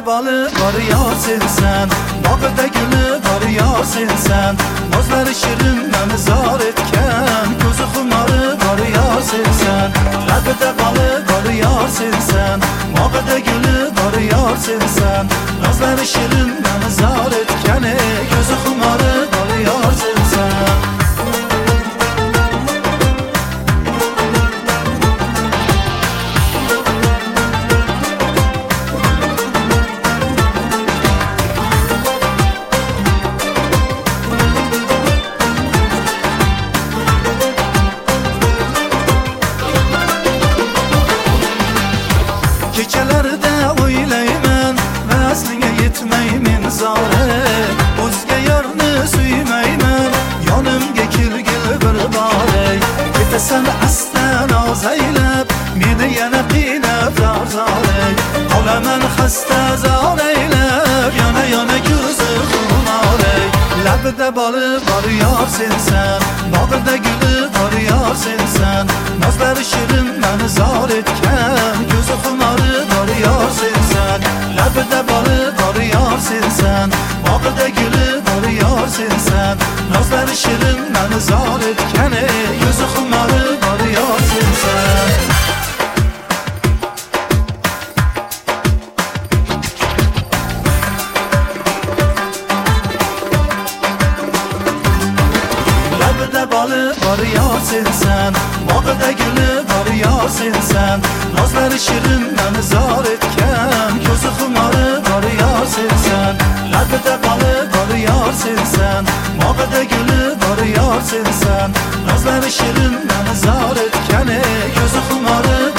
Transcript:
balı var yar sensen, bağda gülü var yar sensen. Nazları şirin memzar etken, gözü xumarı var yar sensen. Labda balı var yar sensen, bağda gülü var yar sensen. Nazları şirin memzar etken, gözü xumarı var yar sensen. Kecelerde oyleymen, vəslinə yetmeymin zare. Özge yarını süymeymen, yanımga kelgil bir bare. Ketesen aslan az eylep, meni yana qiynab zarzare. Qolaman xasta zar eylep, yana yana ko'zi xumare. Labda balı var yar sensen, bağda gülü var yar sensen. Nazları şirin məni zar etken, gözü xumarı var yar sensen. Labda balı var yar sensen, bağda gülü var yar sensen. Nazları şirin məni zar etken, gözü xumarı var yar sensen. Labda balı var yar sensen, bağda gülü var yar sensen. Nazları şirin məni zar etken, gözü xumarı var yar sensen. Labda balı var yar sensen, bağda gülü var yar sensen. Nazları şirin məni zar etken, gözü xumarı